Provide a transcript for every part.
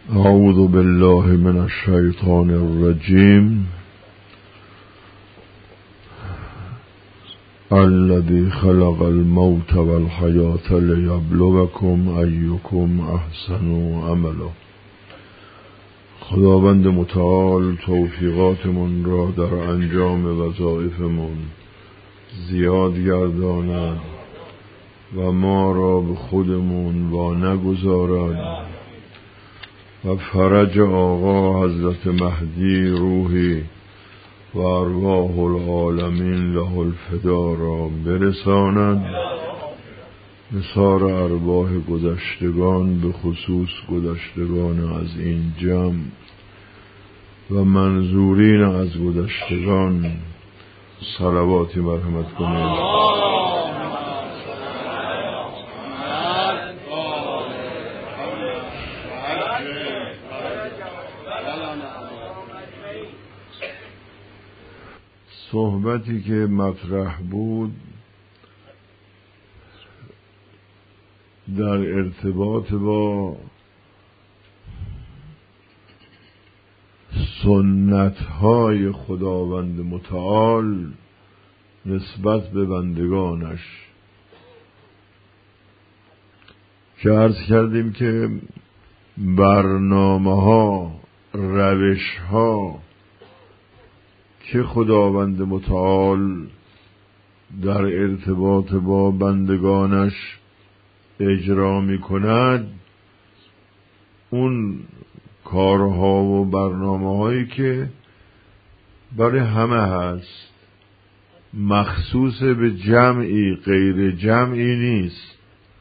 اعوذ بالله من الشیطان الرجیم الذی خلق الموت والحیاة لیبلوکم ایکم احسن عملا. خداوند متعال توفیقاتمون را در انجام وظایفمون زیاد گرداند و ما را به خودمون وا نگذارد و فرج آقا حضرت مهدی روحی و ارواح العالمین له الفدا را برساند. نثار ارواح گذشتگان به خصوص گذشتگان از این جمع و منظورین از گذشتگان صلواتی مرحمت کنید. صحبتی که مطرح بود در ارتباط با سنت‌های خداوند متعال نسبت به بندگانش که عرض کردیم که برنامه‌ها، روش‌ها که خداوند متعال در ارتباط با بندگانش اجرا می کند، اون کارها و برنامه هایی که برای همه هست، مخصوص به جمعی غیر جمعی نیست،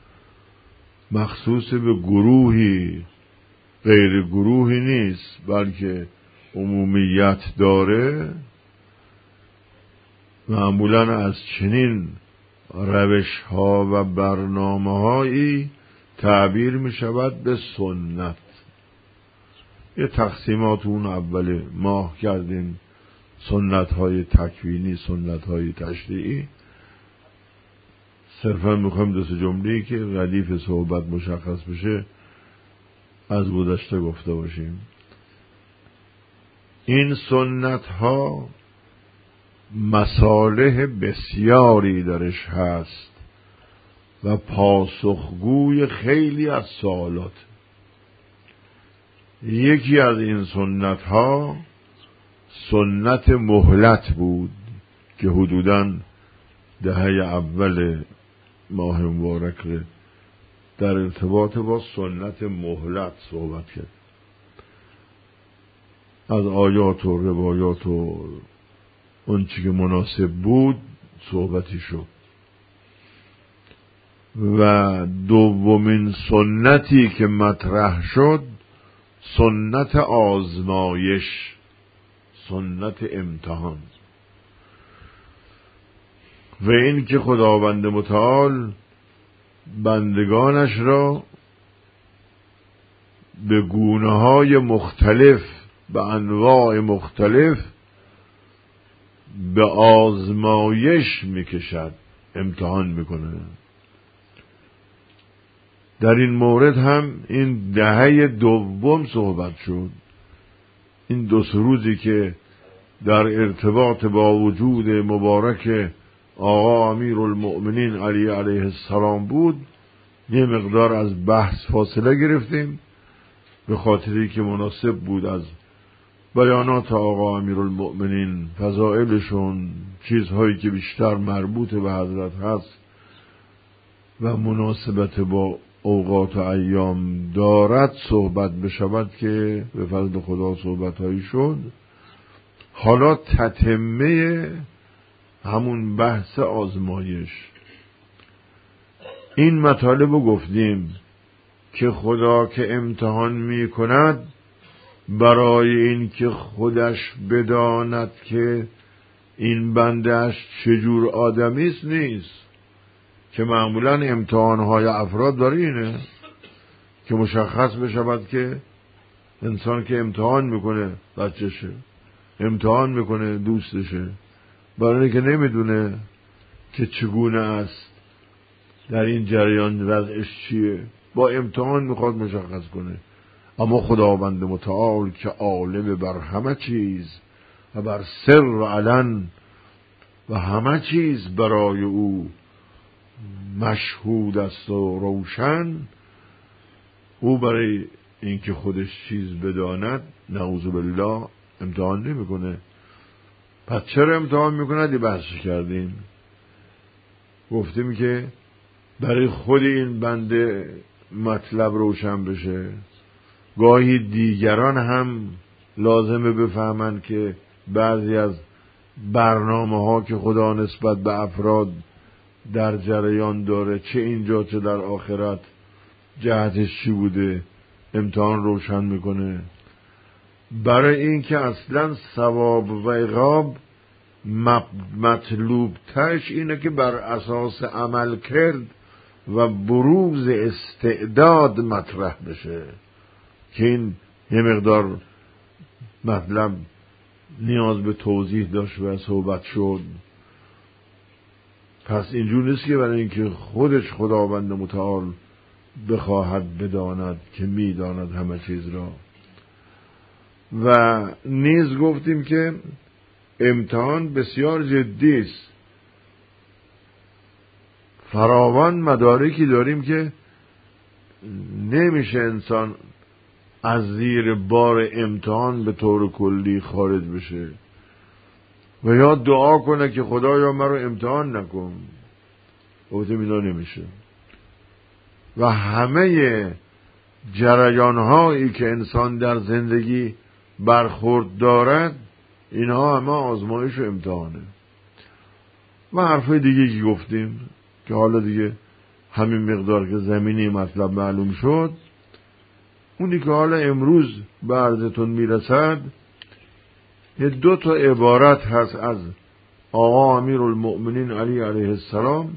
مخصوص به گروهی غیر گروهی نیست، بلکه عمومیت داره. معمولاً از چنین روش ها و برنامه هایی تعبیر می شود به سنت. یه تقسیمات اون اول ماه کردیم، سنت های تکوینی، سنت های تشریعی. صرفا میخوایم دو سه جمله‌ای که ردیف صحبت مشخص بشه از گذشته گفته باشیم. این سنت ها مصالح بسیاری درش هست و پاسخگوی خیلی از سوالات. یکی از این سنت ها سنت مهلت بود که حدوداً دهه اول ماه مبارک در ارتباط با سنت مهلت صحبت کرد. از آیات و روایات و اون چی که مناسب بود صحبتی شد. و دومین سنتی که مطرح شد سنت آزمایش، سنت امتحان، و این که خداوند متعال بندگانش را به گونه‌های مختلف، به انواع مختلف به آزمایش میکشد، امتحان میکنه. در این مورد هم این دهه دوم صحبت شد. این دو سه روزی که در ارتباط با وجود مبارک آقا امیرالمؤمنین علی علیه السلام بود، یه مقدار از بحث فاصله گرفتیم به خاطری که مناسب بود از بیانات آقا امیرالمؤمنین، فضائلشون، چیزهایی که بیشتر مربوط به حضرت هست و مناسبت با اوقات و ایام دارد صحبت بشود که به فضل خدا صحبتهایی شد. حالا تتمه همون بحث آزمایش، این مطالب رو گفتیم که خدا که امتحان می کند برای این که خودش بداند که این بندهش چجور آدمیست نیست، که معمولا امتحانهای افراد برای اینه که مشخص بشود که انسان که امتحان میکنه بچهشه، امتحان میکنه دوستشه، برای اینکه نمیدونه که چگونه است، در این جریان وضعش چیه، با امتحان میخواد مشخص کنه. اما خداوند متعال که عالم بر همه چیز و بر سر و علن و همه چیز برای او مشهود است و روشن، او برای اینکه خودش چیز بداند نعوذ بالله امتحان نمیکنه. پس چرا امتحان میکنه؟ دی بحث کردیم، گفتیم که برای خود این بنده مطلب روشن بشه، گاهی دیگران هم لازمه بفهمند که بعضی از برنامه ها که خدا نسبت به افراد در جریان داره، چه اینجا چه در آخرت، جهتش چی بوده، امتحان روشن میکنه. برای این که اصلا ثواب و عقاب مطلوب ترش اینه که بر اساس عمل کرد و بروز استعداد مطرح بشه، که این یه مقدار مطلب نیاز به توضیح داشت و صحبت شد. پس اینجور نیست که برای اینکه خودش خداوند متعال بخواهد بداند که میداند همه چیز را. و نیز گفتیم که امتحان بسیار جدی است، فراوان مدارکی داریم که نمیشه انسان از زیر بار امتحان به طور کلی خارج بشه و یا دعا کنه که خدایا مرا امتحان نکن، گفتیم اینا نمیشه. و همه جریان‌هایی که انسان در زندگی برخورد دارد، اینها همه آزمایش و امتحانه. و حرفای دیگه که گفتیم که حالا دیگه همین مقدار که زمینی مطلب معلوم شد، اونی که حالا امروز به عرضتون میرسد یه 2 تا عبارت هست از آقا امیرالمؤمنین علی علیه السلام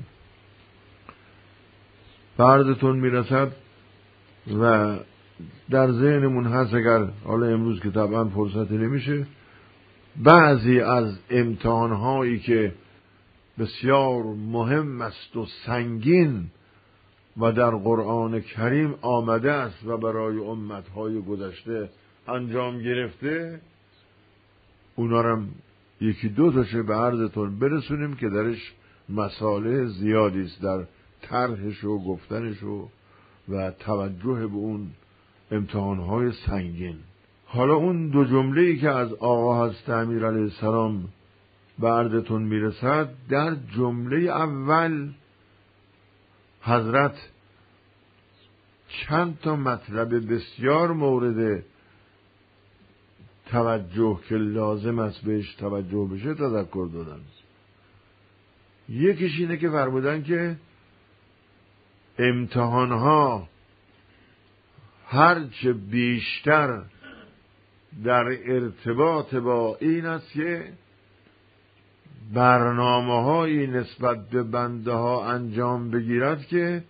به عرضتون میرسد و در ذهنمون هست، اگر حالا امروز که طبعا فرصتی نمیشه، بعضی از امتحانهایی که بسیار مهم است و سنگین و در قرآن کریم آمده است و برای امتهای گذشته انجام گرفته، اونا رو 1-2 تاشه به عرضتون برسونیم که درش مسائل زیادی است در طرحش و گفتنش و توجه به اون امتحانهای سنگین. حالا اون 2 جمله‌ای که از آقا حضرت امیر علیه السلام به عرضتون میرسد، در جمله اول حضرت چند تا مطلب بسیار مورد توجه که لازم است بهش توجه بشه تذکر دادن. یکیش اینه که فرمودن که امتحانها هرچه بیشتر در ارتباط با این است که برنامه‌هایی نسبت به بنده ها انجام بگیرد که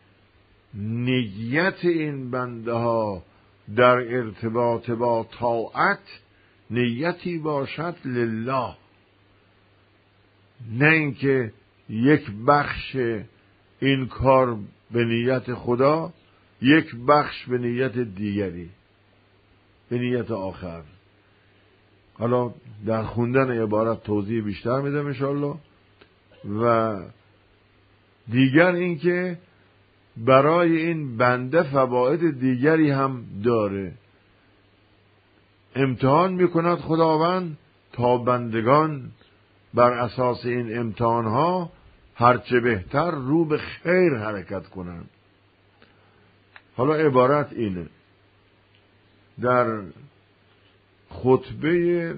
نیت این بنده ها در ارتباط با طاعت نیتی باشد لله، نه اینکه یک بخش این کار به نیت خدا، یک بخش به نیت دیگری، به نیت آخر. حالا در خوندن عبارت توضیح بیشتر میدم انشاءالله. و دیگر این که برای این بنده فواید دیگری هم داره. امتحان میکند خداوند تا بندگان بر اساس این امتحانها هرچه بهتر رو به خیر حرکت کنند. حالا عبارت اینه: در خطبه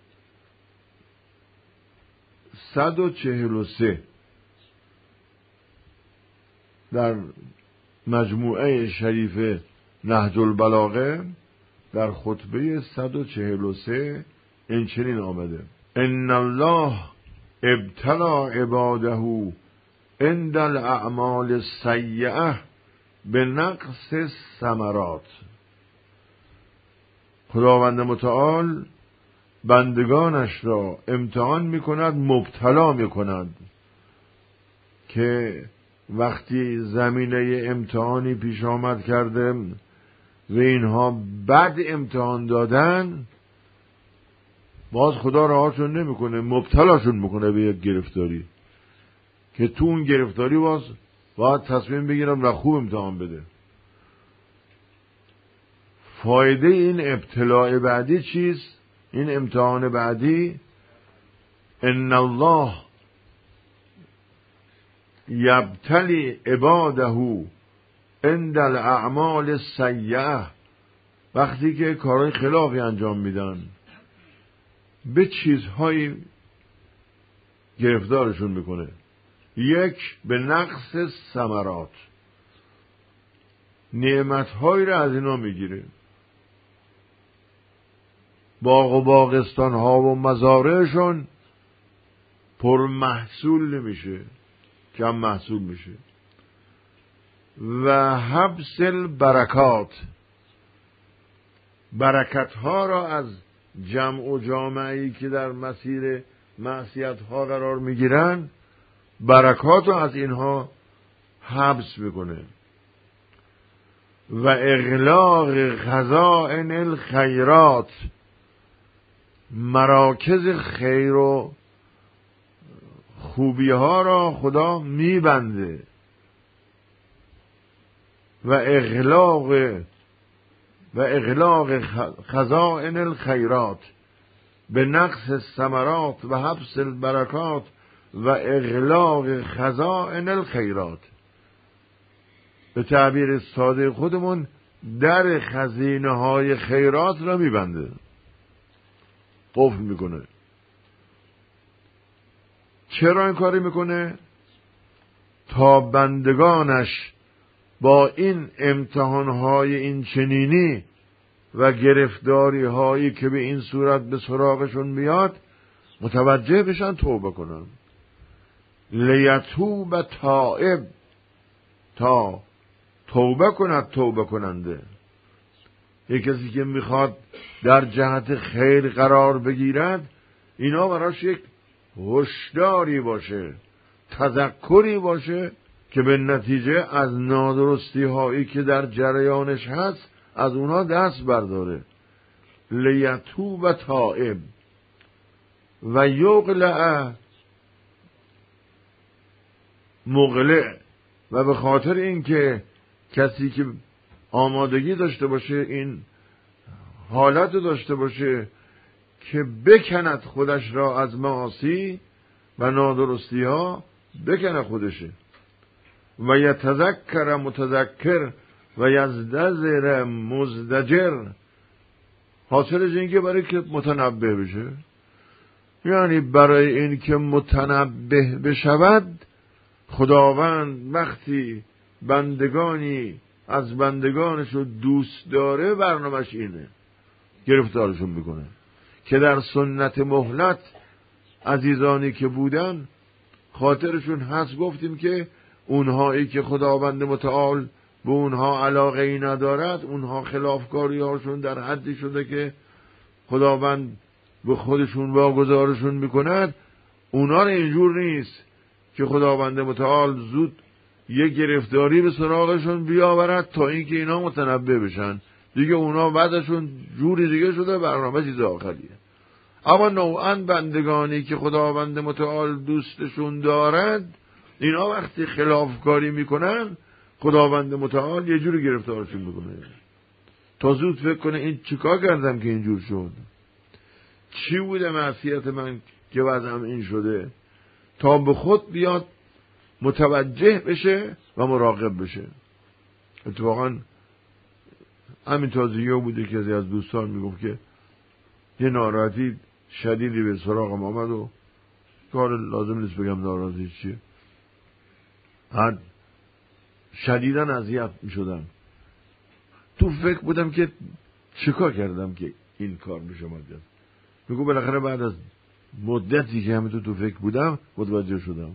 143 در مجموعه شریف نهج البلاغه، در خطبه 143 این چنین آمده: ان الله ابتلا عباده عند الاعمال السیئه به نقص الثمرات. خداوند متعال بندگانش را امتحان میکند، مبتلا میکند که وقتی زمینه امتحانی پیش آمد کرده و اینها بد امتحان دادن، باز خدا رهاشون نمیکنه، مبتلاشون میکنه به یک گرفتاری که تو اون گرفتاری باید تصمیم بگیرم و خوب امتحان بده. فایده این ابتلاع بعدی چیست؟ این امتحان بعدی، ان الله یبتلی عباده عند الاعمال السیئه، وقتی که کارهای خلافی انجام میدن به چیزهایی گرفتارشون میکنه. یک، به نقص ثمرات، نعمتهایی را از اینا میگیره. باغ و باغستان ها و مزارعشون پر محصول نمیشه، کم محصول میشه. و حبس البرکات، برکت ها را از جمع و جامعه‌ای که در مسیر معصیت ها قرار میگیرن، برکات را از اینها حبس میکنه. و اغلاق خزائن الخیرات، مراکز خیر و خوبی ها را خدا میبنده. و اغلاق خزائن الخیرات به نقص الثمرات و حبس البرکات و اغلاق خزائن الخیرات. به تعبیر ساده خودمون، در خزینه های خیرات را میبنده، قفل میکنه. چرا این کاری میکنه؟ تا بندگانش با این امتحانهای این چنینی و گرفتاری هایی که به این صورت به سراغشون میاد متوجه بشن، توبه کنن. لیتوب تائب، تا توبه کند توبه کننده. یک کسی که میخواد در جهت خیر قرار بگیرد، اینا براش یک هشداری باشه، تذکری باشه که به نتیجه از نادرستی هایی که در جریانش هست از اونها دست برداره. لیتوب تائب و یقلع مقلع. و به خاطر اینکه کسی که آمادگی داشته باشه، این حالت داشته باشه که بکند خودش را از معاصی و نادرستی ها، بکنه خودشه. و یتذکر متذکر و یزدجر مزدجر، حاصلش این که برای که متنبه بشه، یعنی برای این که متنبه بشود، خداوند وقتی بندگانی از بندگانش رو دوست داره، برنامه‌اش اینه، گرفتارشون میکنه. که در سنت مهلت عزیزانی که بودن خاطرشون هست، گفتیم که اونهایی که خداوند متعال به اونها علاقه ای ندارد، اونها خلافکاری هاشون در حدی شده که خداوند به خودشون واگذارشون میکند. اونا رو اینجور نیست که خداوند متعال زود یه گرفتاری به سراغشون بیاورد تا اینکه اینا متنبه بشن دیگه. اونا بعدشون جوری دیگه شده، برنامه چیز آخریه. اما نوعاً بندگانی که خداوند متعال دوستشون دارد، اینا وقتی خلافکاری میکنن، خداوند متعال یه جوری گرفتارشون میکنه تا زود فکر کنه این چیکار کردم که اینجور شد، چی بوده معصیت من که وضعم این شده، تا به خود بیاد متوجه بشه و مراقب بشه. اتفاقا همین تازگی بوده که از دوستان میگفت که یه ناراحتی شدیدی به سراغم آمد و کار لازم نیست بگم ناراحتی چیه، من شدیداً اذیت میشدم. تو فکر بودم که چیکار کردم که این کار میشه ماجرا. میگو بالاخره بعد از مدتی که همین تو فکر بودم متوجه شدم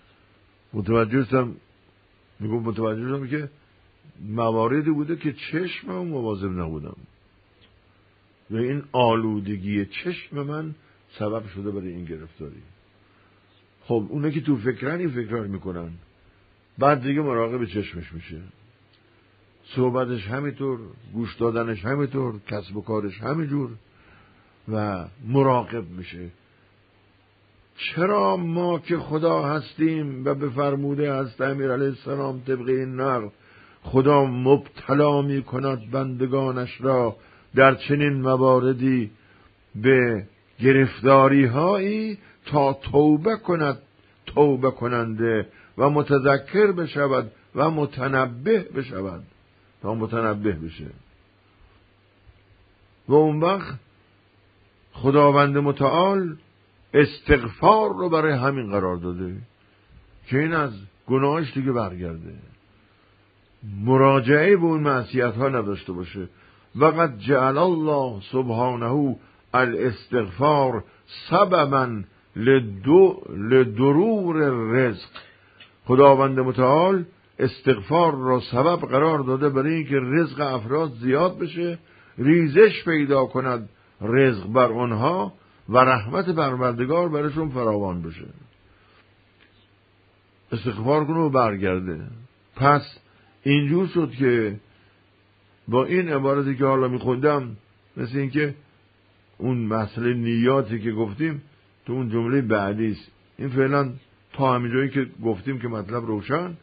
که مواردی بوده که چشمم مواظب نبودم و این آلودگی چشم من سبب شده برای این گرفتاری. خب اونه که تو فکرن این فکرار میکنن، بعد دیگه مراقب چشمش میشه. صحبتش همینطور، گوش دادنش همینطور، کسب و کارش همینجور و مراقب میشه. چرا ما که خدا هستیم و به فرموده هست امیر علیه السلام طبق این نقل خدا مبتلا می کند بندگانش را در چنین مواردی به گرفتاری هایی تا توبه کننده و متذکر بشود و متنبه بشود، تا متنبه بشه. و اون وقت خداوند متعال استغفار رو برای همین قرار داده که این از گناهش دیگه برگرده، مراجعه به اون معصیت ها نداشته باشه. وقد جعل الله سبحانه الاستغفار سببا لدرور رزق. خداوند متعال استغفار را سبب قرار داده برای اینکه رزق افراد زیاد بشه، ریزش پیدا کند رزق بر آنها و رحمت پروردگار برشون فراوان بشه. استغفار کنه و برگرده. پس اینجور شد که با این عبارتی که حالا میخوندم، مثل اینکه اون مسئله نیاتی که گفتیم تو اون جمله بعدی است. این فعلا تا همینجایی که گفتیم که مطلب روشن.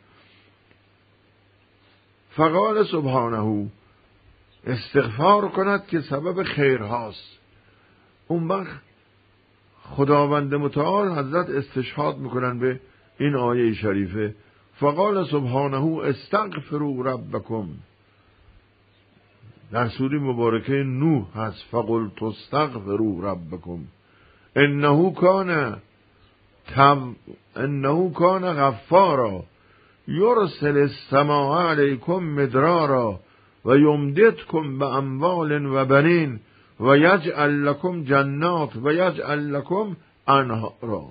فقال سبحانه، استغفار کند که سبب خیرهاست. اون وقت خداوند متعال حضرت استشهاد میکنن به این آیه شریفه. فقال سبحانه استغفروا ربکم. در سوره مبارکه نوح هست فقلت استغفروا ربکم انه کان غفارا یرسل السماء علیکم مدرارا و یمددکم باموال و بنین و یجعل لکم جنات و یجعل لکم انهارا.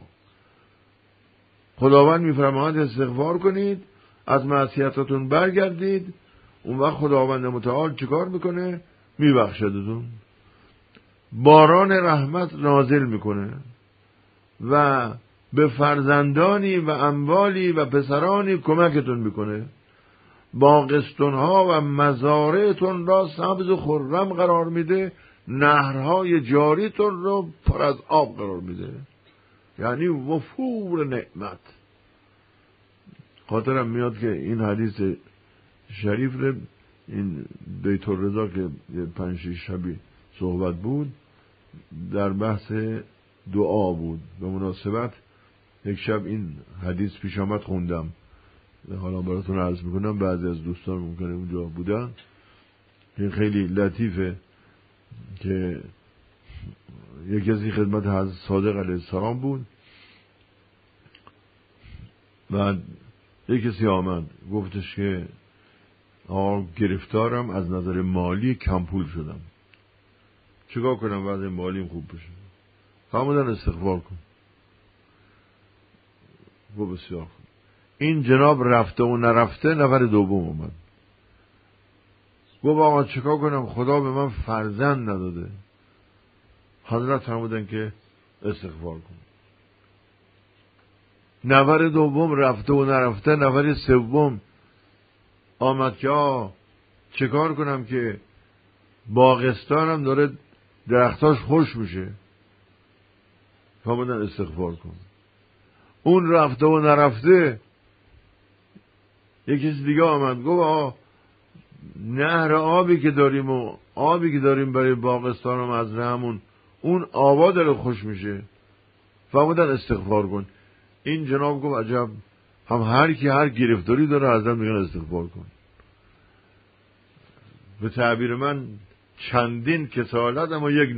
خداوند میفرماید استغفار کنید، از معصیتاتون برگردید، اون وقت خداوند متعال چیکار میکنه؟ میبخشدتون، باران رحمت نازل میکنه و به فرزندانی و اموالی و پسرانی کمکتون میکنه، باغستونها و مزارعتون را سبز و خرم قرار میده، نهرهای جاریتون رو پر از آب قرار میده، یعنی وفور نعمت. خاطرم میاد که این حدیث شریف رو این بیت الرضا که 5-6 شبی صحبت بود در بحث دعا بود، به مناسبت یک شب این حدیث پیش آمد خوندم، حالا براتون عرض میکنم، بعضی از دوستان ممکنه اونجا بودن. این خیلی لطیفه که یکی از این خدمت حضرت صادق علیه السلام بود و یک کسی آمد گفتش که گرفتارم، از نظر مالی کم پول شدم، چیکار کنم وضع مالیم خوب بشه؟ فرمودن استغفار کن. گفت بسیار خوب. این جناب رفته و نرفته نفر دوم اومد، گفت آقا چیکار کنم؟ خدا به من فرزند نداده. حضرت فرمودن که استغفار کن. نفر دوم رفته و نرفته نفر سوم آمد که چیکار کنم که باغستانم داره درختاش خوش میشه؟ فرمودن استغفار کن. اون رفته و نرفته یکی دیگه آمد گفت نهر آبی که داریم و آبی که داریم برای باغستان و مزرعه‌مون اون آبا داره خوش میشه. فرمودن استغفار کن. این جناب گفت عجب، هم هر کی هر گرفتاری داره ازم میگن استغفار کن. به تعبیر من چندین کسالت اما یک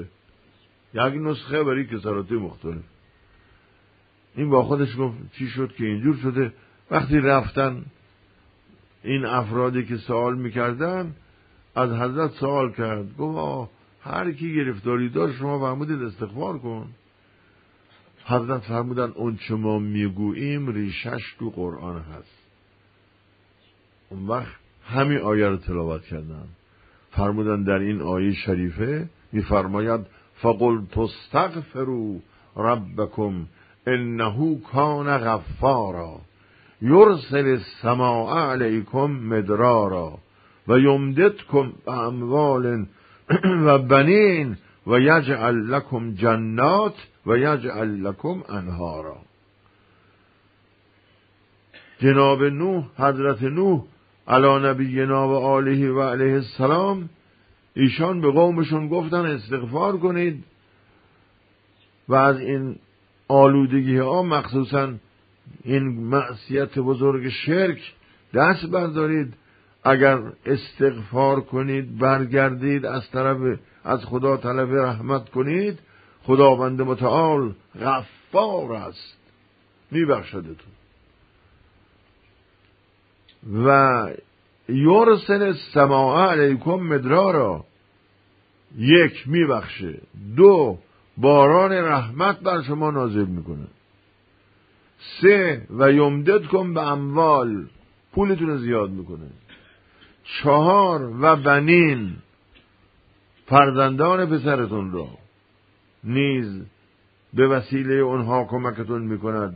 نسخه برای کسالت مختلف. این با خودش گفت چی شد که اینجور شده؟ وقتی رفتن این افرادی که سوال میکردن از حضرت سوال کرد، گفت هر کی گرفتاری داشت شما فرمودید استغفار کن. حضرت فرمودن اون چه ما میگوییم ریشش تو قرآن هست. اون وقت همین آیه رو تلاوت کردن. فرمودن در این آیه شریفه میفرماید فقلت استغفروا ربکم انه کان غفارا یرسل السماء علیکم مدرارا و یمددکم باموال و بنین و یجعل لکم جنات و یجعل لکم انهارا. جناب نوح، حضرت نوح علی نبینا و آله و علیه السلام، ایشان به قومشون گفتن استغفار کنید و از این آلودگی ها، مخصوصا این معصیت بزرگ شرک، دست بردارید. اگر استغفار کنید، برگردید، از خدا طلب رحمت کنید، خداوند متعال غفار است، میبخشدتون. و یرسل السماء علیکم مدرارا، یک میبخشه، دو باران رحمت بر شما نازل میکنه، سه و یمددکم به اموال، پولتون زیاد میکنه، چهار و بنین، فرزندان پسرتون را نیز به وسیله اونها کمکتون میکند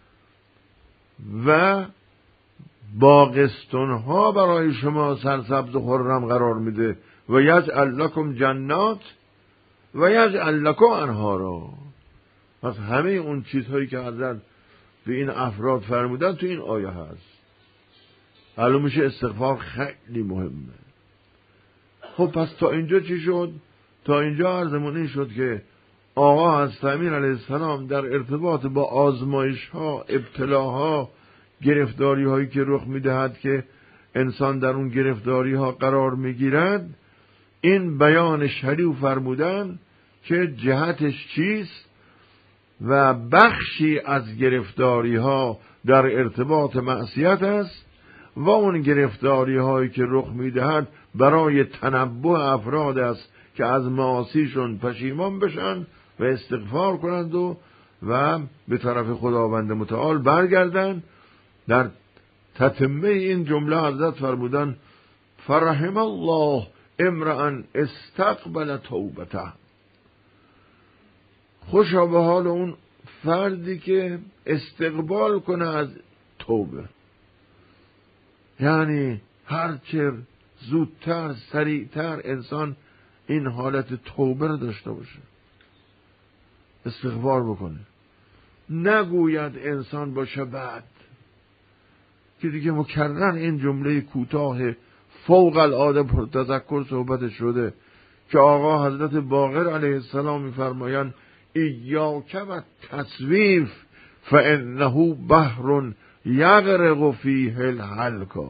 و باغستانها برای شما سرسبز و خرم قرار میده و یجعل لکم جنات و یجعل لکم انهارا. پس همه اون چیزهایی که حضرت به این افراد فرمودن تو این آیه هست. معلوم میشه استغفار خیلی مهمه. خب پس تا اینجا چی شد؟ تا اینجا عرضمون این شد که آقا حضرت امین علیه السلام در ارتباط با آزمایش ها، ابتلاها، گرفتاری هایی که رخ میدهد که انسان در اون گرفتاری ها قرار میگیرد، این بیان شریع فرمودن که جهتش چیست و بخشی از گرفتاری ها در ارتباط معصیت است و اون گرفتاری هایی که رخ میدهد برای تنبه افراد است که از معاصیشون پشیمان بشن و استغفار کنند و به طرف خداوند متعال برگردند. در تتمه این جمله حضرت فرمودن فرحم الله امرأ استقبل توبته، خوشا به حال اون فردی که استقبال کنه از توبه، یعنی هرچه زودتر سریعتر انسان این حالت توبه رو داشته باشه، استغفار بکنه، نگوید انسان باشه بعد که دیگه مکرر این جمله کوتاه فوق العاده پرتذکر صحبت شده که آقا حضرت باقر علیه السلام می‌فرمایند ایاک و تسویف فانه بحر یغرق فیه الهلکا،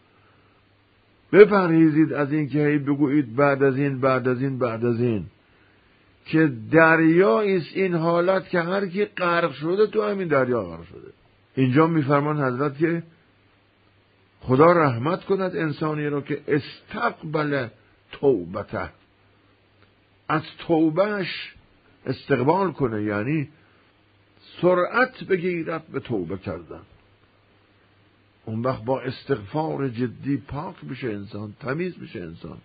بپرهیزید از این که هی بگویید بعد از این که دریایی است این حالت که هر کی غرق شده تو همین دریا غرق شده. اینجا میفرمان حضرت که خدا رحمت کند انسانی را که استقبل توبته، از توبهش استقبال کنه، یعنی سرعت بگیرد به توبه کردن. اون وقت با استغفار جدی پاک بشه انسان، تمیز بشه انسان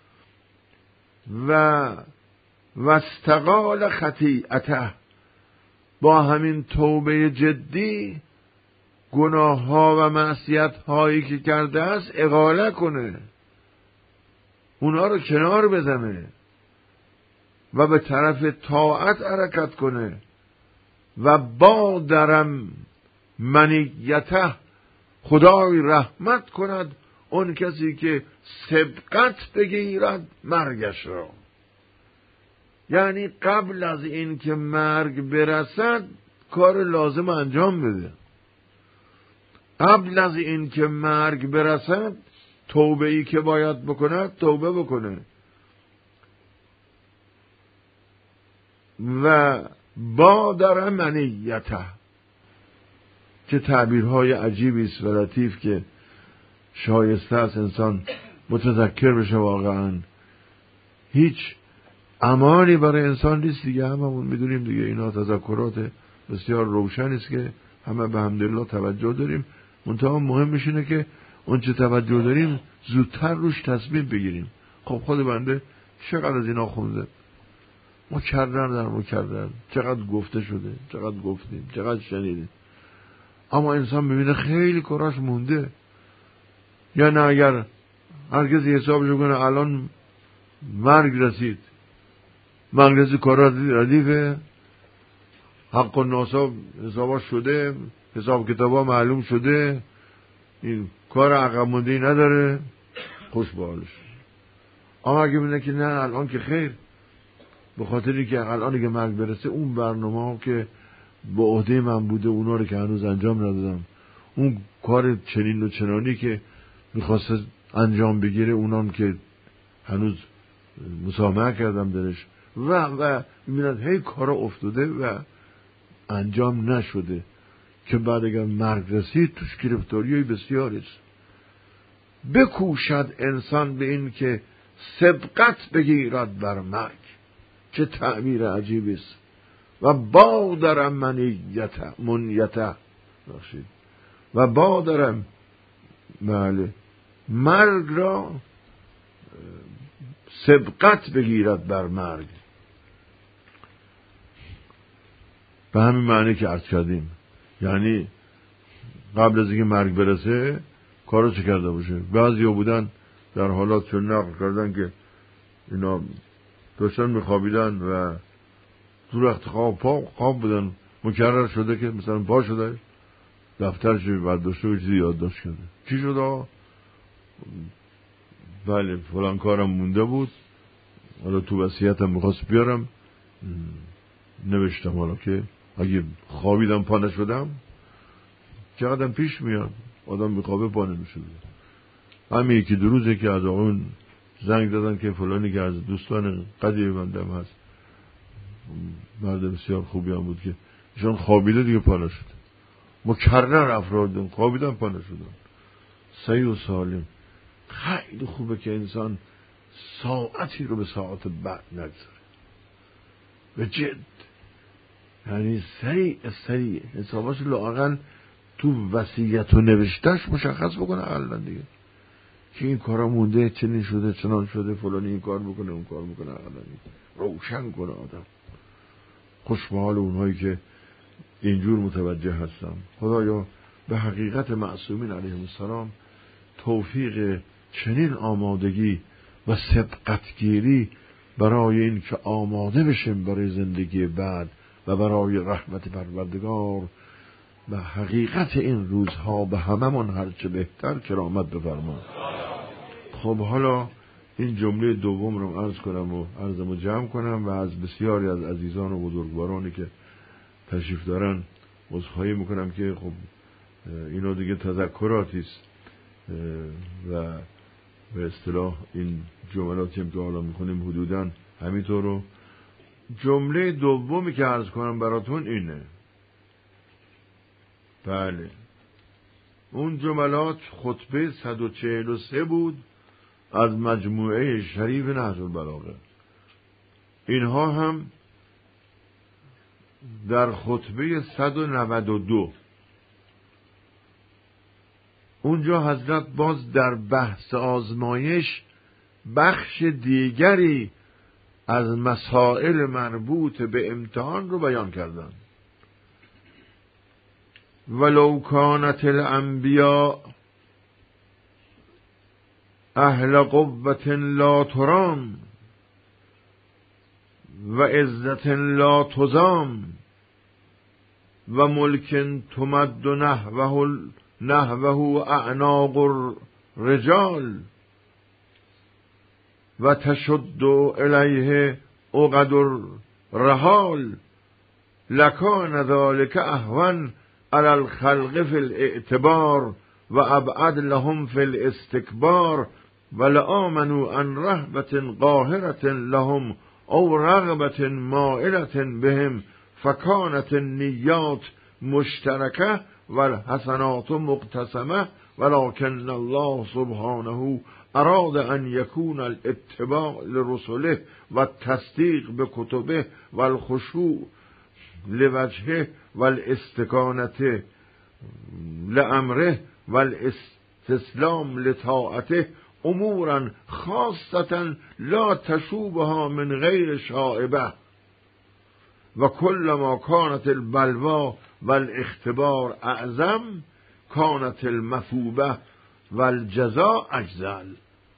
و استقال خطیئته، با همین توبه جدی گناه ها و معصیت هایی که کرده است اقاله کنه، اونا رو کنار بزنه و به طرف طاعت حرکت کنه و با درم منیته، خدای رحمت کند اون کسی که سبقت بگیرد مرگش را، یعنی قبل از این که مرگ برسد کار لازم انجام بده، قبل از این که مرگ برسد توبه ای که باید بکند توبه بکنه و با در منیته، چه تعبیرهای عجیبی است و لطیف که شایسته است انسان متذکر بشه. واقعا هیچ امانی برای انسان نیست دیگه، هممون میدونیم دیگه، اینا تذکرات بسیار روشنی است که همه به حمدالله توجه داریم، منتها مهمش اینه که اون چه توجه داریم زودتر روش تصمیم بگیریم. خب خود بنده چقدر از اینا خونده، مکرر چقدر گفته شده، چقدر گفتیم، چقدر شنیدیم، اما انسان میبینه خیلی کاراش مونده. یا نه اگر هر کسی حسابش کنه الان مرگ رسید، مرگ رسید، کار ردیفه، حق و ناسا حسابا شده، حساب کتابا معلوم شده، این کار عقب مونده‌ای نداره، خوش به حالش. اما اگه بینه که نه الان که خیر، به خاطری که الان که مرگ برسه اون برنامه ها که به عهده من بوده اونا رو که هنوز انجام ندادم، اون کار چنین و چنانی که میخواست انجام بگیره اونام که هنوز مسامحه کردم درش و میبینن هی کارا افتاده و انجام نشده که بعد اگر مرگ رسید توش گرفتاریای بسیاری است. بکوشد انسان به این که سبقت بگیرد بر مرگ، چه تعبیر عجیبی است. و بادر منیته بخشید و بادرم بله مرگ را سبقت بگیرد بر مرگ، به همین معنی که عرض کردیم، یعنی قبل از اینکه مرگ برسه کارو چه کرده باشه. بعضیا بودن در حالات چون نقل کردن که اینا داشتن میخوابیدن و تو رخت خواب بودن، مکرر شده که مثلا پا شده دفترش برداشته و چیزی یادداشت کرده، چی شده؟ بله فلان کارم مونده بود، حالا تو وصیتم میخواست بیارم، نوشتم حالا که اگه خوابیدم پا نشدم. چقدر پیش میاد آدم میخوابه پا نمیشده. همین یکی دو روزه که از آقایون زنگ دادن که فلانی که از دوستان قدیمی بندم هست، مرد بسیار خوبی هم بود، که ایشان خوابیده دیگه پا نشده. مکرر افراد خوابیدن پا نشدن، صحیح و سالم. خیلی خوبه که انسان ساعتی رو به ساعت بعد نگذاره، به جد، یعنی سریع حساباش لااقل تو وصیت و نوشتهش مشخص بکنه اقلا دیگه که این کارا مونده، چنین شده چنان شده، فلانی این کار بکنه اون کار بکنه، اقلا روشن کنه آدم. خوش به حال اونهایی که اینجور متوجه هستم. خدایا به حقیقت معصومین علیهم السلام توفیق چنین آمادگی و سبقتگیری برای این که آماده بشیم برای زندگی بعد و برای رحمت پروردگار و حقیقت این روزها به هممون هرچه بهتر کرامت بفرما. خب حالا این جمله دوم رو عرض کنم و عرضمو جمع کنم و از بسیاری از عزیزان و بزرگوارانی که تشریف دارن عذرخواهی میکنم که خب اینا دیگه تذکراتی است و به اصطلاح این جملاتی که حالا میخونیم حدوداً همینطور رو. جمله دومی که عرض کنم براتون اینه، بله اون جملات خطبه 143 بود از مجموعه شریف نهج البلاغه. اینها هم در خطبه 192 اونجا حضرت باز در بحث آزمایش بخش دیگری از مسائل مربوط به امتحان رو بیان کردن. ولو کانت الانبیاء اهل قوة لا ترام و عزت لا تزام و ملک تمد نحوه اعناق الرجال و تشد الیه عقد الرحال لکان ذلك اهون علی الخلق فی الاعتبار و ابعد لهم فی الاستکبار و لآمنوا عن رهبة قاهرة لهم او رغبة مائلة بهم فکانت النیات مشترکه و الحسنات مقتسمه ولكن الله سبحانه اراد ان يكون الاتباع لرسله و التصدیق بکتبه و الخشوع لوجهه و الاستکانت لامره و الاستسلام لطاعته امورا خاصة لا تشوبها من غیر شائبه و كلما كانت البلوا والاختبار اعظم كانت المثوبه والجزاء اجزل.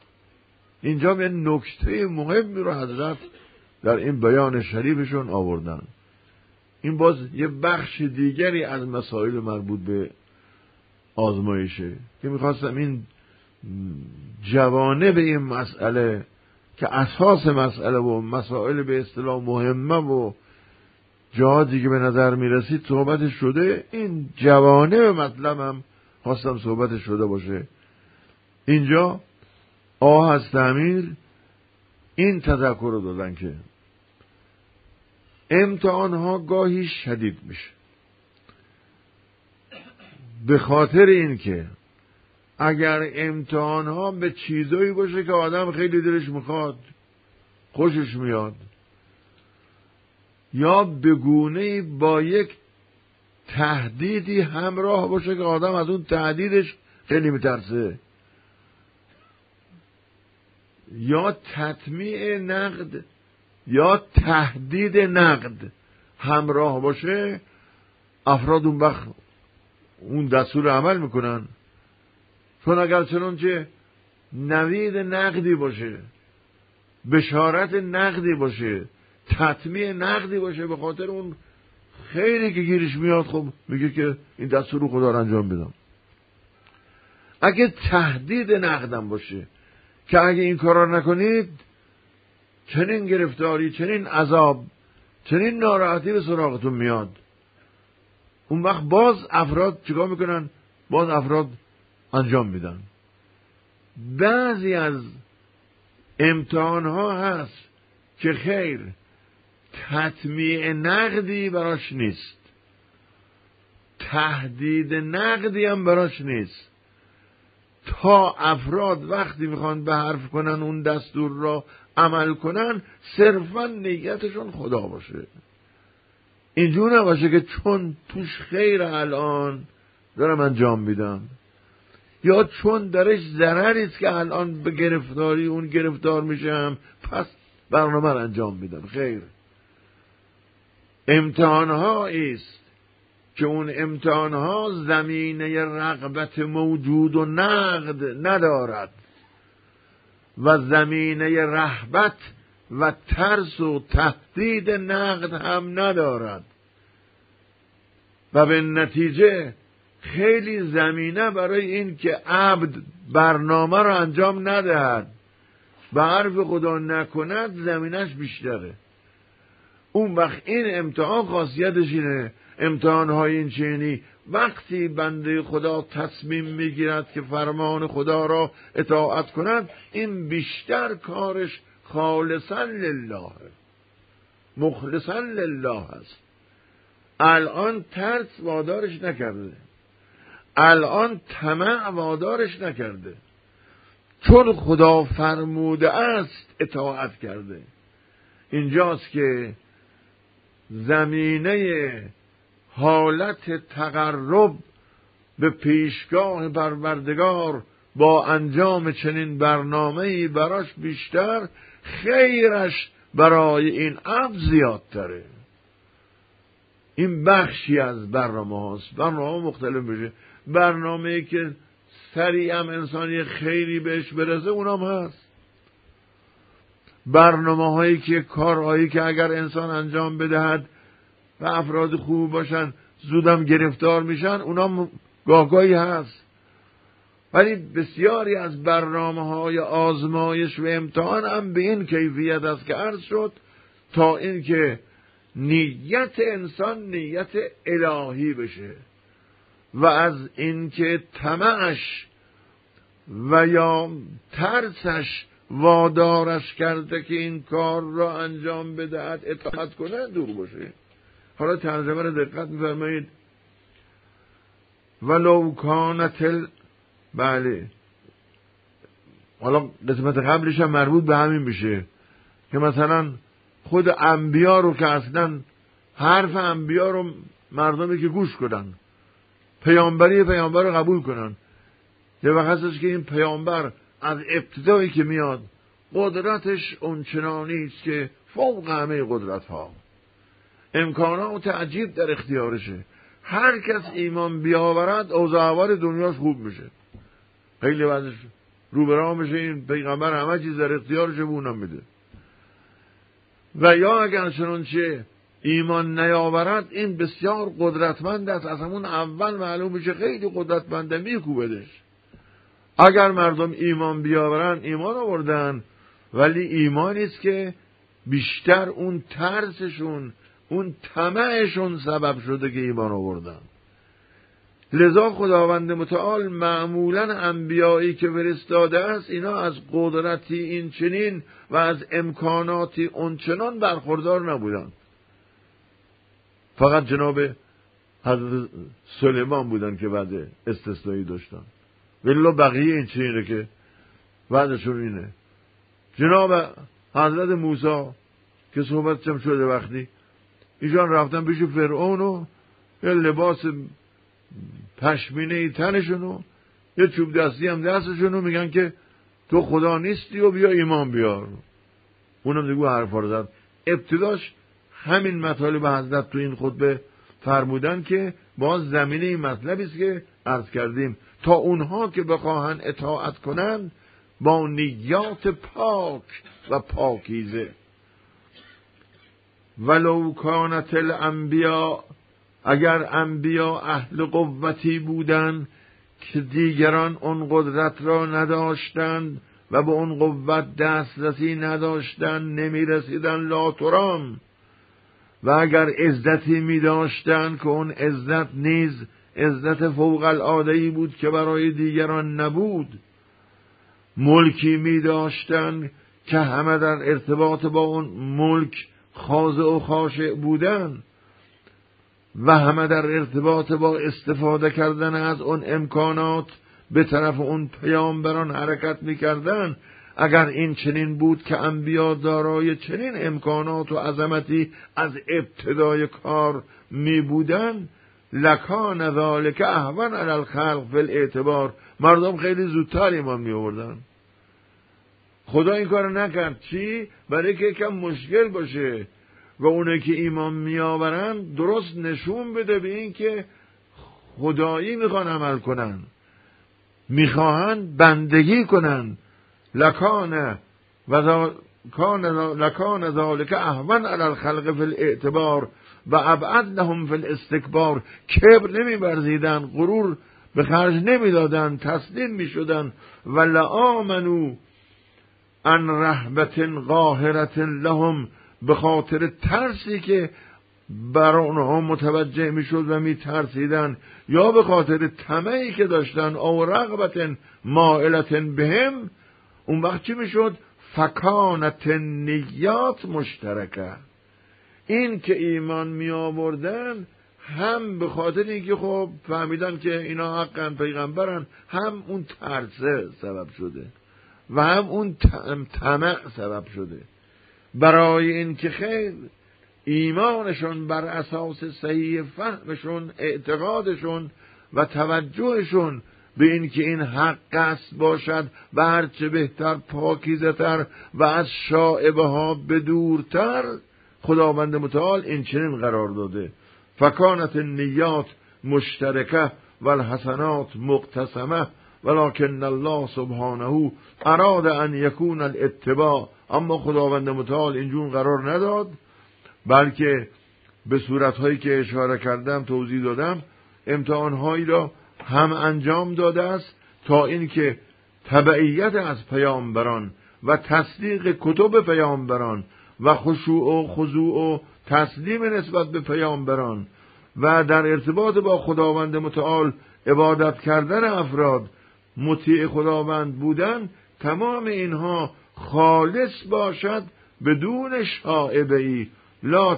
اینجا یه نکته مهمی رو حضرت در این بیان شریفشون آوردن. این باز یه بخش دیگری از مسائل مربوط به آزمایشه که میخواستم این جوانب این مسئله که اساس مسئله و مسائل به اصطلاح مهمه و جهاتی که به نظر میرسید صحبتش شده، این جوانب مطلبم خواستم صحبتش شده باشه. اینجا آقا حضرت امیر این تذکر رو دادن که امتحانها گاهی شدید میشه، به خاطر این که اگر امتحانها به چیزایی باشه که آدم خیلی دلش میخواد، خوشش میاد، یا به گونه‌ای با یک تهدیدی همراه باشه که آدم از اون تهدیدش خیلی میترسه، یا تطمیع نقد یا تهدید نقد همراه باشه، افراد اون وقت اون دستور عمل میکنن. چون اگر چنانچه نوید نقدی باشه، بشارت نقدی باشه، تطمیع نقدی باشه، به خاطر اون خیلی که گیرش میاد، خب میگه که این دستور رو خدا رو انجام بدم. اگه تهدید نقدم باشه که اگه این کار رو نکنید چنین گرفتاری، چنین عذاب، چنین ناراحتی به سراغتون میاد، اون وقت باز افراد چیکار میکنن؟ باز افراد انجام میدن. بعضی از امتحانها هست که خیر تطمیع نقدی براش نیست، تهدید نقدی هم براش نیست، تا افراد وقتی میخوان به حرف کنن اون دستور را عمل کنن صرفا نیتشون خدا باشه. اینجور نباشه که چون توش خیر الان دارم انجام میدم، یا چون درش ضرریست که الان به گرفتاری اون گرفتار میشم پس برنامه رو انجام میدم. خیر، امتحانها ایست که اون امتحانها زمینه رغبت موجود و نقد ندارد و زمینه رهبت و ترس و تهدید نقد هم ندارد و به نتیجه خیلی زمینه برای این که عبد برنامه رو انجام ندهد، به حرف خدا نکند، زمینش بیشتره. اون وقت این امتحان خاصیتش اینه، امتحانهای این چینی وقتی بنده خدا تصمیم میگیرد که فرمان خدا را اطاعت کند، این بیشتر کارش خالصا لله، مخلصا لله هست. الان ترس وادارش نکرده، الان طمع وادارش نکرده، چون خدا فرموده است اطاعت کرده. اینجاست که زمینه حالت تقرب به پیشگاه پروردگار با انجام چنین برنامه‌ای براش بیشتر، خیرش برای این عبد زیادتره. این بخشی از برنامه هاست. برنامه مختلف بشه، برنامه‌ای که سریعا انسانی خیری بهش برسه اونام هست، برنامه هایی که کارهایی که اگر انسان انجام بدهد و افراد خوب باشن زودم گرفتار میشن، اونام گاهگاهی هست. ولی بسیاری از برنامه‌های آزمایش و امتحان هم به این کیفیت است که عرض شد، تا اینکه نیت انسان نیت الهی بشه و از اینکه طمعش و یا ترسش وادارش کرده که این کار را انجام بدهد، اطاعت کنه، دور باشه. حالا ترجمه رو دقت می‌فرمایید. ولو کانت بله، حالا قسمت قبلش هم مربوط به همین میشه که مثلا خود انبیا رو که اصلا حرف انبیا رو مردمی که گوش کنن، پیامبر رو قبول کنن، یه وقت هستش که این پیامبر از ابتدایی که میاد قدرتش اونچنانی است که فوق همه قدرت ها، امکانات عجیب در اختیارشه. هر کس ایمان بیاورد اوضاع احوال دنیاش خوب میشه، خیلی وضعش روبراه میشه، این پیغمبر همه چیز در اختیارش به اونم میده. و یا اگر چنانچه ایمان نیاورد، این بسیار قدرتمند است، از همون اول معلوم میشه خیلی قدرتمنده، میکوبدش. اگر مردم ایمان بیاورن، ایمان آوردن، ولی ایمانی است که بیشتر اون ترسشون، اون طمعشون سبب شده که ایمان آوردن. لذا خداوند متعال معمولاً انبیایی که فرستاده است، اینا از قدرتی این چنین و از امکاناتی اون چنان برخوردار نبودن. فقط جناب حضرت سلیمان بودن که بعد استثنایی داشتن. ولی بقیه این چنینه که بعدشون اینه. جناب حضرت موسی که صحبت چم شده، وقتی ایشان رفتن پیش فرعون و یه لباس پشمینه تنشونو، یه چوب دستی هم دستشونو، میگن که تو خدا نیستی و بیا ایمان بیار. اونم دیگه حرفا رو زد. ابتداش همین مطالب حضرت تو این خطبه فرمودن که باز زمینه این مطلبی است که عرض کردیم، تا اونها که بخواهن اطاعت کنن با نیات پاک و پاکیزه. ولو کانت الانبیاء، اگر انبیا اهل قوتی بودند که دیگران اون قدرت را نداشتند و به اون قوت دسترسی نداشتند، نمی رسیدن لا ترام، و اگر عزتی می داشتند که اون عزت نیز عزت فوق العاده‌ای بود که برای دیگران نبود، ملکی می داشتند که همه در ارتباط با اون ملک خاضع و خاشع بودند و همه در ارتباط با استفاده کردن از اون امکانات به طرف اون پیامبران حرکت می‌کردند، اگر این چنین بود که انبیا دارای چنین امکانات و عظمتی از ابتدای کار می‌بودند، لکان ذالک اهون علی الخلق فی الاعتبار، مردم خیلی زودتر ایمان می‌آوردن. خدا این کار نکرد. چی؟ برای که یکم مشکل باشه و اونایی که ایمان میآورن درست نشون بده به این که خدایی میخوان عمل کنن، میخواهن بندگی کنن. لکان ذالک اهون علی الخلق فی الاعتبار و ابعد لهم فی الاستکبار. کبر نمی‌ورزیدن، غرور به خرج نمیدادن، تسلیم میشدن. و لآمنوا ان رهبة قاهرة لهم، به خاطر ترسی که بر آنها متوجه میشد و میترسیدن، یا به خاطر طمعی که داشتن، او رغبت مائلت بهم، اون وقت چی میشد؟ فکانت نیات مشترکه. این که ایمان می آوردن هم به خاطر اینکه خب فهمیدن که اینا حقا پیغمبرن، هم اون ترسه سبب شده و هم اون طمع سبب شده. برای اینکه خیر ایمانشون بر اساس صحیح فهمشون، اعتقادشون و توجهشون به این که این حق است باشد و هرچه بهتر پاکیزه‌تر و از شائبه ها بدورتر، خداوند متعال این چنین قرار داده. فکانت النیات مشترکه و الحسنات مقتسمه ولکن الله سبحانه اراد ان یکون الاتباع. اما خداوند متعال اینجور قرار نداد، بلکه به صورتهایی که اشاره کردم، توضیح دادم، امتحانهایی را هم انجام داده است تا اینکه تبعیت از پیامبران و تصدیق کتب پیامبران و خشوع و خضوع و تسلیم نسبت به پیامبران و در ارتباط با خداوند متعال عبادت کردن افراد، مطیع خداوند بودن، تمام اینها خالص باشد بدون شائبه‌ای، لا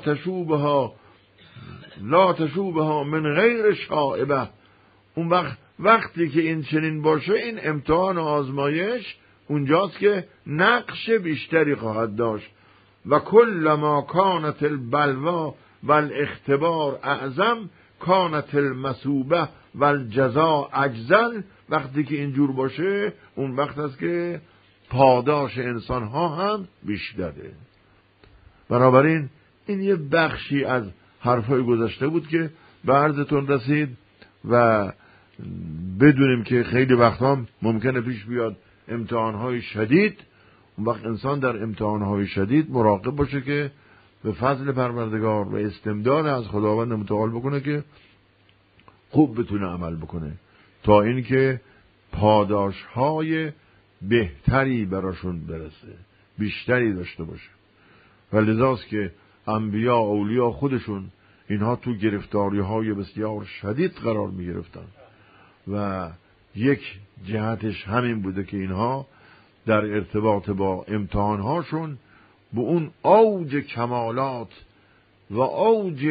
تشوبها من غیر شائبه. اون وقتی که این چنین باشه، این امتحان و آزمایش اونجاست که نقش بیشتری خواهد داشت. و کل ما کانت البلوا و الاختبار اعظم کانت المثوبه و الجزاء اجزل. وقتی که اینجور باشه، اون وقت است که پاداش انسان ها هم بیشتره. بنابراین این یه بخشی از حرفای گذشته بود که به عرضتون رسید و بدونیم که خیلی وقتا ممکنه پیش بیاد امتحانهای شدید، اون وقت انسان در امتحانهای شدید مراقب باشه که به فضل پروردگار و استمداد از خداوند متعال بکنه که خوب بتونه عمل بکنه تا اینکه پاداشهای بهتری براشون برسه، بیشتری داشته باشه. و لذاست که انبیا اولیا خودشون اینها تو گرفتاری‌های بسیار شدید قرار می‌گرفتن و یک جهتش همین بوده که اینها در ارتباط با امتحان‌هاشون به اون اوج کمالات و اوج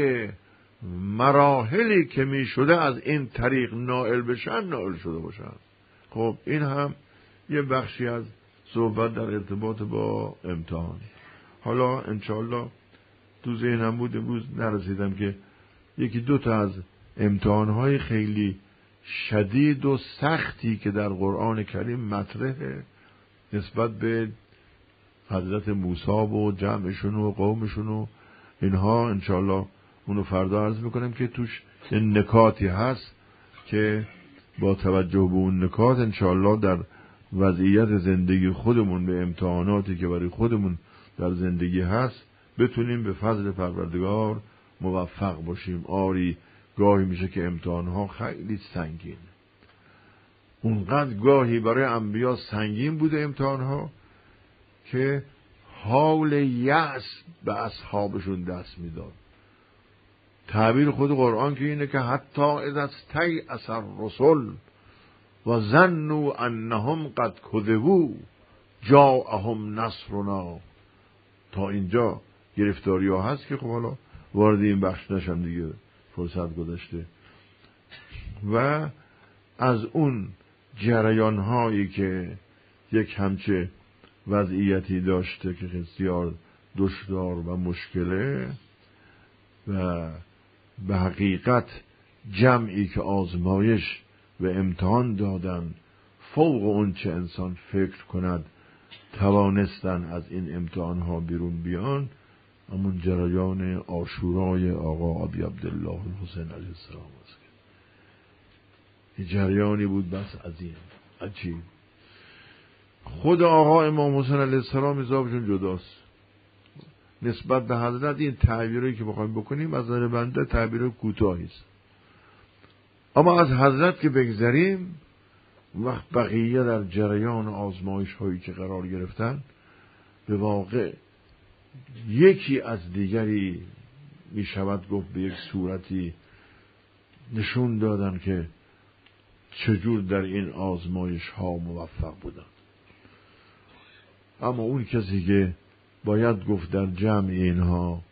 مراحلی که می‌شده از این طریق نائل بشن نائل شده باشن. خب این هم یه بخشی از صحبت در ارتباط با امتحان. حالا انشاءالله تو ذهنم بود، امروز نرسیدم که یکی دو تا از امتحانهای خیلی شدید و سختی که در قرآن کریم مطرحه نسبت به حضرت موسی و جمعشون و قومشون و اینها، انشاءالله اونو فردا عرض میکنم که توش این نکاتی هست که با توجه به اون نکات انشاءالله در وضعیت زندگی خودمون به امتحاناتی که برای خودمون در زندگی هست بتونیم به فضل پروردگار موفق باشیم. آری گاهی میشه که امتحانها خیلی سنگین، اونقدر گاهی برای انبیا سنگین بوده امتحانها که حال یأس به اصحابشون دست میداد. تعبیر خود قرآن که اینه که حتی اذا استیأس الرسل و ظنوا انهم قد کذبوا جاءهم نصرنا. تا اینجا گرفتاری ها هست که خب حالا وارد این بخش نشم دیگه، فرصت گذشته. و از اون جریان هایی که یک همچه وضعیتی داشته که بسیار دشوار و مشکله و به حقیقت جمعی که آزمایش و امتحان دادن فوق اون چه انسان فکر کند توانستن از این امتحان ها بیرون بیان، همون جریان عاشورای آقا ابی عبدالله الحسین علیه السلام است. این جریانی بود بس عظیم عجیب. خود آقا امام حسین علیه السلام حسابشون جداست نسبت به حضرت. این تعبیری که بخوایم بکنیم از نظر بنده تعبیر کوتاهی است، اما از حضرت که بگذریم وقت بقیه در جریان آزمایش هایی که قرار گرفتن به واقع یکی از دیگری می شود گفت به یک صورتی نشون دادن که چجور در این آزمایش ها موفق بودن. اما اون کسی که باید گفت در جمع اینها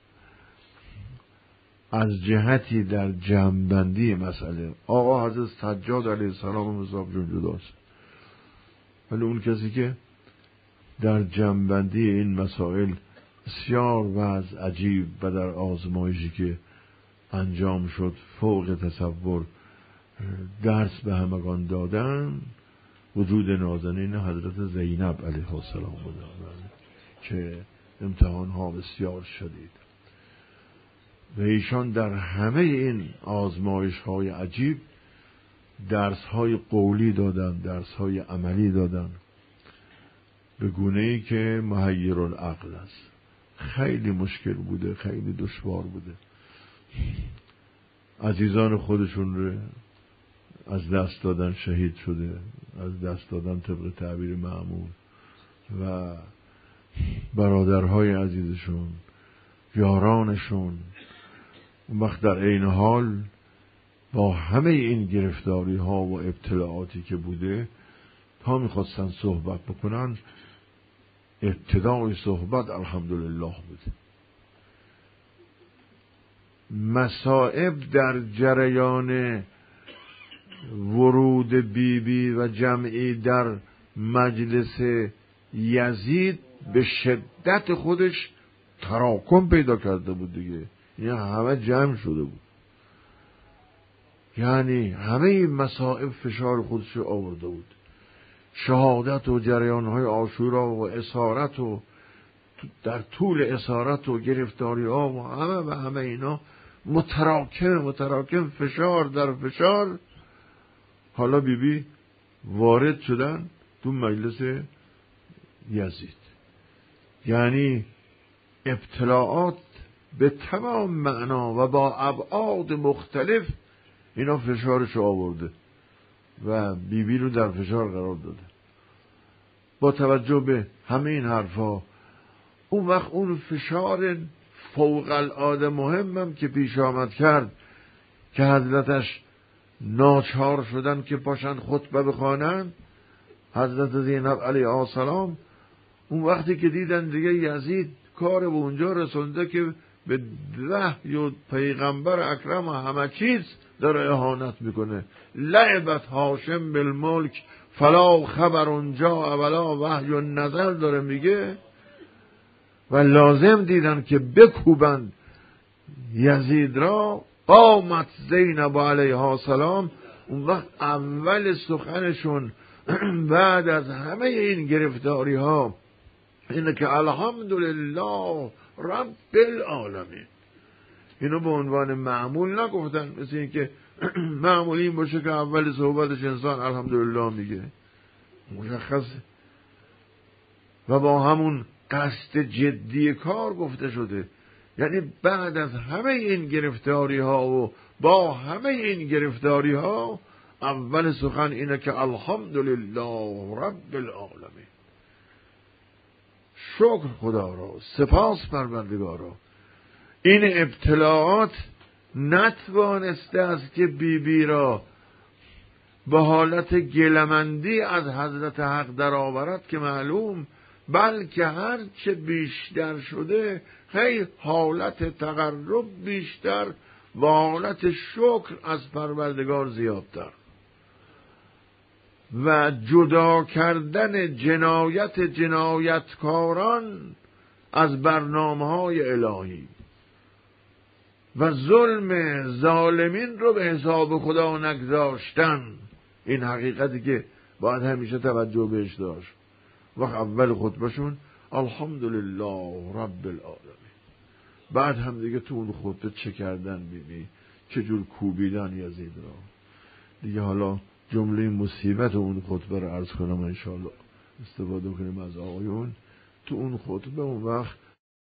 از جهتی در جمع‌بندی مسئله آقا حضرت سجاد علیه السلام حساب جون جداست، ولی اون کسی که در جمع‌بندی این مسائل بسیار وضع عجیب و در آزمایشی که انجام شد فوق تصور درس به همگان دادن وجود نازنین حضرت زینب علیه السلام بودن که امتحان ها بسیار شدید و ایشان در همه این آزمایش های عجیب درس های قولی دادن، درس های عملی دادن به گونه‌ای که محیر العقل است. خیلی مشکل بوده، خیلی دشوار بوده. عزیزان خودشون رو از دست دادن، شهید شده، از دست دادن طبق تعبیر معمول، و برادرهای عزیزشون، یارانشون. اون وقت در عین حال با همه این گرفتاری ها و ابتلاعاتی که بوده تا میخواستن صحبت بکنن، ابتدای صحبت الحمدلله بوده. مصائب در جریان ورود بیبی و جمعی در مجلس یزید به شدت خودش تراکم پیدا کرده بود دیگه، یعنی همه جمع شده بود، یعنی همه این مصائب فشار خودش رو آورده بود. شهادت و جریان‌های عاشورا و اسارت و در طول اسارت و گرفتاری ها و همه اینا متراکم فشار در فشار. حالا بیبی وارد شدن تو مجلس یزید. یعنی ابتلاعات به تمام معنا و با ابعاد مختلف اینا فشارش آورده و بیبی رو در فشار قرار داده. با توجه به همه این حرفا اون وقت اون فشار فوق العاده مهمم که پیش آمد کرد که حضرتش ناچار شدن که پاشن خطبه بخوانن، حضرت زینب علیه السلام اون وقتی که دیدن دیگه یزید کار به اونجا رسونده که به وحی و پیغمبر اکرم و همه چیز داره اهانت میکنه، لعبت هاشم بالملک فلا خبر اونجا ولا وحی و نزل داره میگه و لازم دیدن که بکوبن یزید را. قامت زینب علیها السلام اون وقت اول سخنشون بعد از همه این گرفتاری ها اینه که الحمدلله رب العالمین. اینو به عنوان معمول نگفتن، مثل این که معمولی این باشه که اول صحبتش انسان الحمدلله میگه، مشخص و با همون قصد جدی کار گفته شده. یعنی بعد از همه این گرفتاری ها و با همه این گرفتاری ها اول سخن اینه که الحمدلله رب العالمین، شکر خدا را، سپاس پروردگارا. این ابتلاعات نتوانسته است که بیبی را به حالت گلمندی از حضرت حق در آورد که معلوم، بلکه هر چه بیشتر شده خیلی حالت تقرب بیشتر و حالت شکر از پروردگار زیادتر و جدا کردن جنایتکاران از برنامه‌های الهی و ظلم ظالمین رو به حساب خدا نگذاشتن. این حقیقتی که باید همیشه توجه بهش داشت. وقت اول خطبهشون الحمدلله رب العالمین، بعد هم دیگه تو اون خطبه چه کردن، ببین چجور کوبیدن یزید را. دیگه حالا جمله مصیبت اون خطبه رو عرض کنم انشاءالله استفاده کنیم از آقایون. تو اون خطبه اون وقت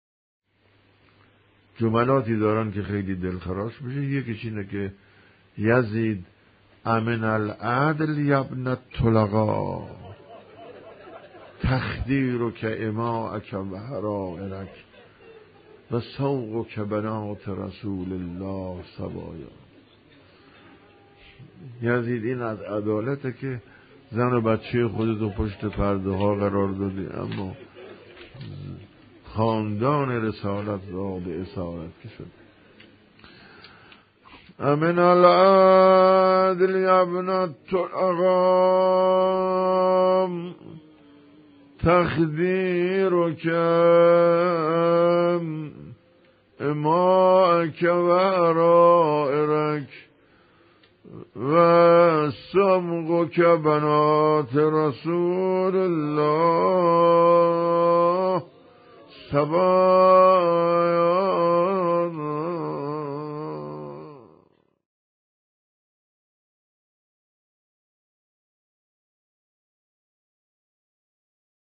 جملاتی دارن که خیلی دلخراش میشه. یکیش اینه که یزید امن العدل یبن الطلقا تخدیر که اماءک و حرائرک و سوق که بنات رسول الله سبایا. یزید این از عدالته که زن و بچه خودتو پشت پرده ها قرار دادی اما خاندان رسالت را به اسارت کشید. امن العدل یبن الطلقا تخدیر کم اماءک و حرائرک و سمق که بنات رسول الله سبایا.